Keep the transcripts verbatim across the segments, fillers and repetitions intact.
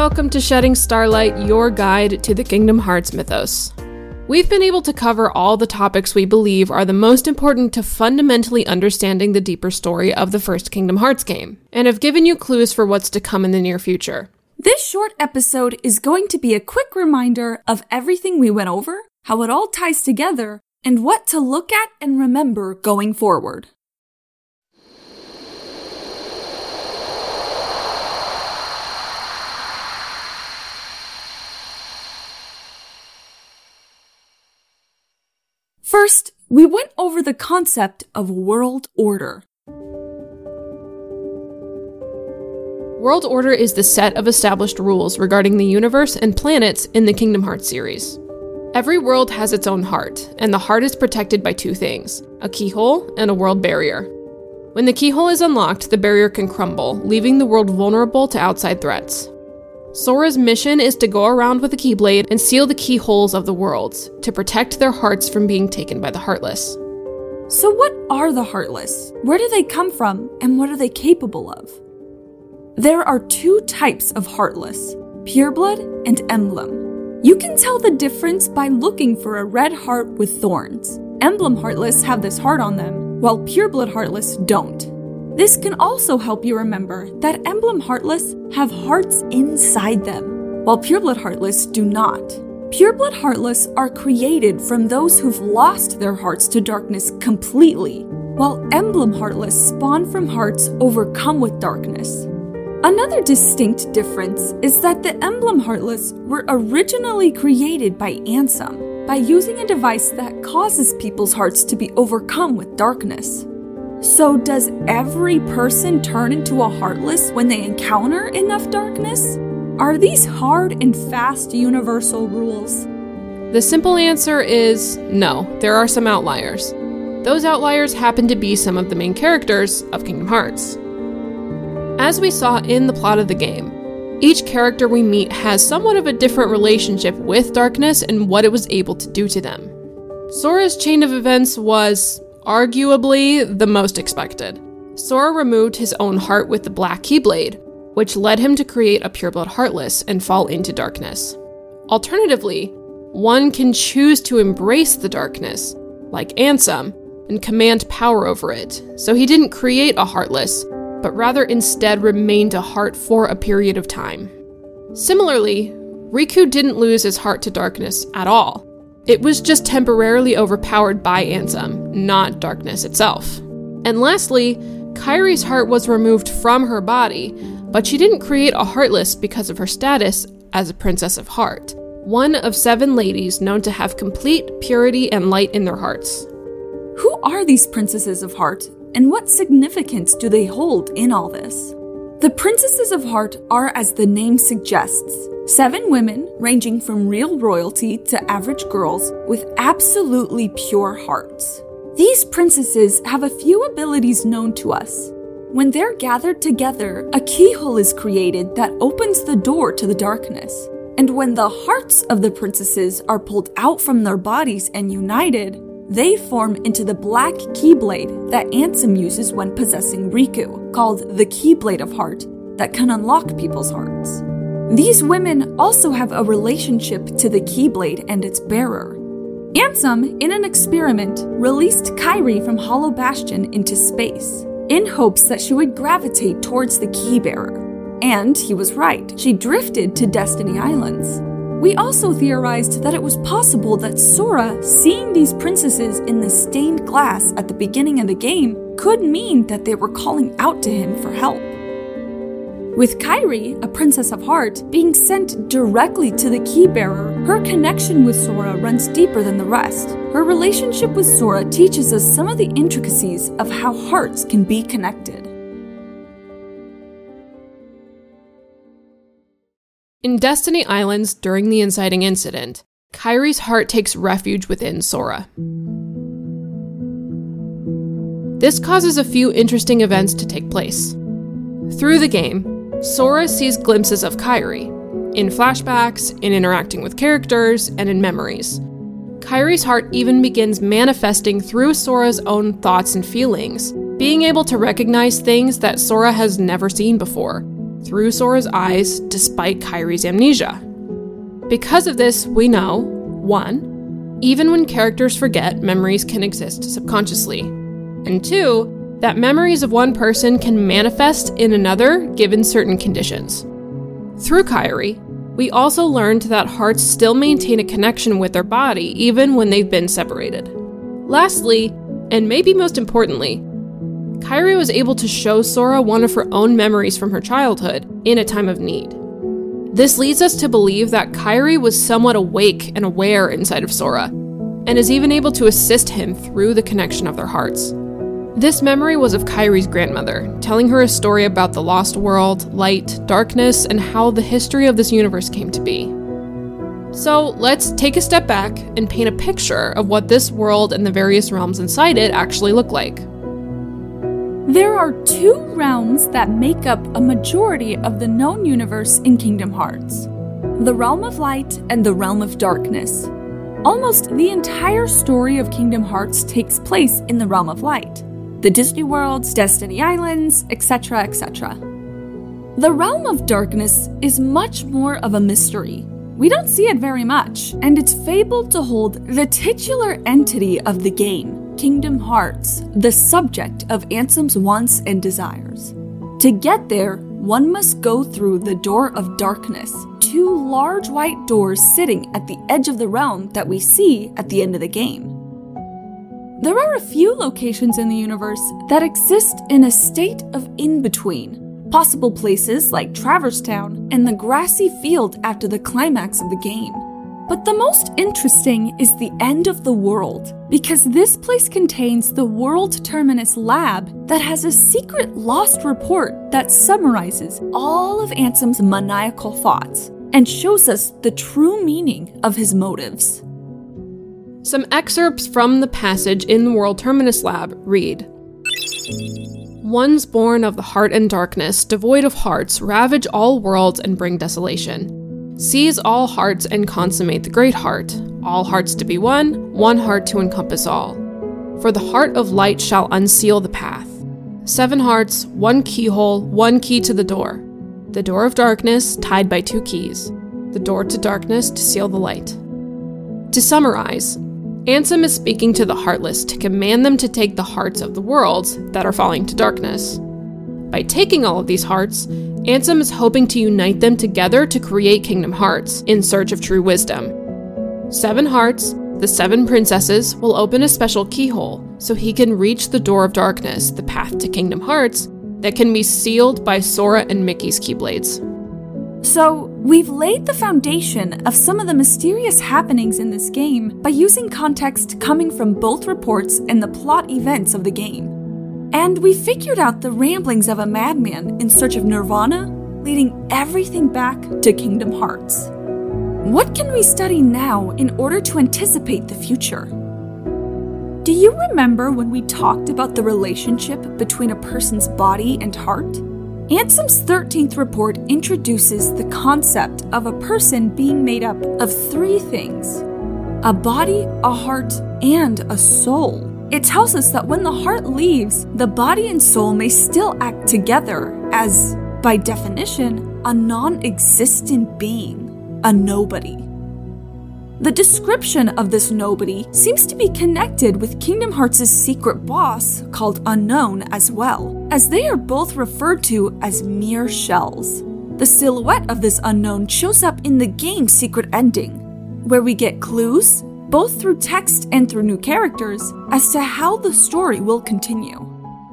welcome to Shedding Starlight, your guide to the Kingdom Hearts mythos. We've been able to cover all the topics we believe are the most important to fundamentally understanding the deeper story of the first Kingdom Hearts game, and have given you clues for what's to come in the near future. This short episode is going to be a quick reminder of everything we went over, how it all ties together, and what to look at and remember going forward. First, we went over the concept of world order. World order is the set of established rules regarding the universe and planets in the Kingdom Hearts series. Every world has its own heart, and the heart is protected by two things, a keyhole and a world barrier. When the keyhole is unlocked, the barrier can crumble, leaving the world vulnerable to outside threats. Sora's mission is to go around with a Keyblade and seal the keyholes of the worlds, to protect their hearts from being taken by the Heartless. So what are the Heartless? Where do they come from, and what are they capable of? There are two types of Heartless, Pureblood and Emblem. You can tell the difference by looking for a red heart with thorns. Emblem Heartless have this heart on them, while Pureblood Heartless don't. This can also help you remember that Emblem Heartless have hearts inside them, while Pureblood Heartless do not. Pureblood Heartless are created from those who've lost their hearts to darkness completely, while Emblem Heartless spawn from hearts overcome with darkness. Another distinct difference is that the Emblem Heartless were originally created by Ansem, by using a device that causes people's hearts to be overcome with darkness. So does every person turn into a Heartless when they encounter enough darkness? Are these hard and fast universal rules? The simple answer is no, there are some outliers. Those outliers happen to be some of the main characters of Kingdom Hearts. As we saw in the plot of the game, each character we meet has somewhat of a different relationship with darkness and what it was able to do to them. Sora's chain of events was arguably the most expected. Sora removed his own heart with the Black Keyblade, which led him to create a Pureblood Heartless and fall into darkness. Alternatively, one can choose to embrace the darkness, like Ansem, and command power over it, so he didn't create a Heartless, but rather instead remained a heart for a period of time. Similarly, Riku didn't lose his heart to darkness at all. It was just temporarily overpowered by Ansem, not darkness itself. And lastly, Kairi's heart was removed from her body, but she didn't create a Heartless because of her status as a Princess of Heart, one of seven ladies known to have complete purity and light in their hearts. Who are these Princesses of Heart, and what significance do they hold in all this? The Princesses of Heart are, as the name suggests, seven women ranging from real royalty to average girls with absolutely pure hearts. These princesses have a few abilities known to us. When they're gathered together, a keyhole is created that opens the door to the darkness. And when the hearts of the princesses are pulled out from their bodies and united, they form into the Black Keyblade that Ansem uses when possessing Riku, called the Keyblade of Heart, that can unlock people's hearts. These women also have a relationship to the Keyblade and its bearer. Ansem, in an experiment, released Kairi from Hollow Bastion into space, in hopes that she would gravitate towards the key bearer. And he was right, she drifted to Destiny Islands. We also theorized that it was possible that Sora, seeing these princesses in the stained glass at the beginning of the game, could mean that they were calling out to him for help. With Kairi, a Princess of Heart, being sent directly to the key bearer, her connection with Sora runs deeper than the rest. Her relationship with Sora teaches us some of the intricacies of how hearts can be connected. In Destiny Islands, during the inciting incident, Kairi's heart takes refuge within Sora. This causes a few interesting events to take place. Through the game, Sora sees glimpses of Kairi, in flashbacks, in interacting with characters, and in memories. Kairi's heart even begins manifesting through Sora's own thoughts and feelings, being able to recognize things that Sora has never seen before. through Sora's eyes despite Kairi's amnesia. Because of this, we know, one, even when characters forget, memories can exist subconsciously, and two, that memories of one person can manifest in another given certain conditions. Through Kairi, we also learned that hearts still maintain a connection with their body even when they've been separated. Lastly, and maybe most importantly, Kairi was able to show Sora one of her own memories from her childhood in a time of need. This leads us to believe that Kairi was somewhat awake and aware inside of Sora, and is even able to assist him through the connection of their hearts. This memory was of Kairi's grandmother, telling her a story about the lost world, light, darkness, and how the history of this universe came to be. So let's take a step back and paint a picture of what this world and the various realms inside it actually look like. There are two realms that make up a majority of the known universe in Kingdom Hearts: the Realm of Light and the Realm of Darkness. Almost the entire story of Kingdom Hearts takes place in the Realm of Light. The Disney Worlds, Destiny Islands, et cetera, et cetera. The Realm of Darkness is much more of a mystery. We don't see it very much, and it's fabled to hold the titular entity of the game, Kingdom Hearts, the subject of Ansem's wants and desires. To get there, one must go through the Door of Darkness, two large white doors sitting at the edge of the realm that we see at the end of the game. There are a few locations in the universe that exist in a state of in-between, possible places like Traverse Town and the grassy field after the climax of the game. But the most interesting is the End of the World, because this place contains the World Terminus Lab that has a secret lost report that summarizes all of Ansem's maniacal thoughts and shows us the true meaning of his motives. Some excerpts from the passage in the World Terminus Lab read, "Ones born of the heart and darkness, devoid of hearts, ravage all worlds and bring desolation. Seize all hearts and consummate the great heart, all hearts to be one, one heart to encompass all. For the heart of light shall unseal the path. Seven hearts, one keyhole, one key to the door. The door of darkness, tied by two keys. The door to darkness to seal the light." To summarize, Ansem is speaking to the Heartless to command them to take the hearts of the worlds that are falling to darkness. By taking all of these hearts, Ansem is hoping to unite them together to create Kingdom Hearts in search of true wisdom. Seven hearts, the seven princesses, will open a special keyhole so he can reach the Door of Darkness, the path to Kingdom Hearts, that can be sealed by Sora and Mickey's Keyblades. So, we've laid the foundation of some of the mysterious happenings in this game by using context coming from both reports and the plot events of the game. And we figured out the ramblings of a madman in search of Nirvana, leading everything back to Kingdom Hearts. What can we study now in order to anticipate the future? Do you remember when we talked about the relationship between a person's body and heart? Ansem's thirteenth report introduces the concept of a person being made up of three things: a body, a heart, and a soul. It tells us that when the heart leaves, the body and soul may still act together as, by definition, a non-existent being, a nobody. The description of this nobody seems to be connected with Kingdom Hearts' secret boss called Unknown as well, as they are both referred to as mere shells. The silhouette of this Unknown shows up in the game's secret ending, where we get clues, both through text and through new characters, as to how the story will continue.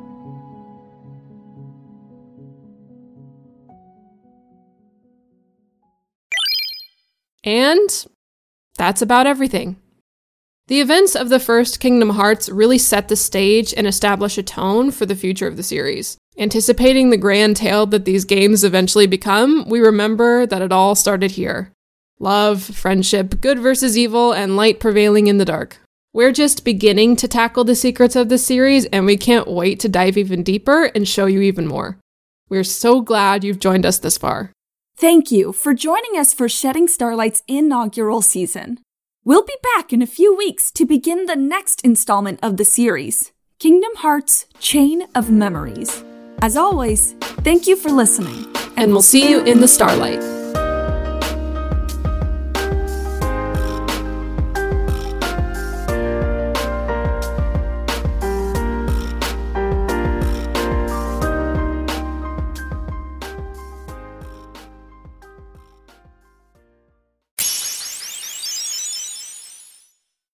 And that's about everything. The events of the first Kingdom Hearts really set the stage and establish a tone for the future of the series. Anticipating the grand tale that these games eventually become, we remember that it all started here. Love, friendship, good versus evil, and light prevailing in the dark. We're just beginning to tackle the secrets of this series, and we can't wait to dive even deeper and show you even more. We're so glad you've joined us this far. Thank you for joining us for Shedding Starlight's inaugural season. We'll be back in a few weeks to begin the next installment of the series, Kingdom Hearts: Chain of Memories. As always, thank you for listening. and we'll see you in the starlight.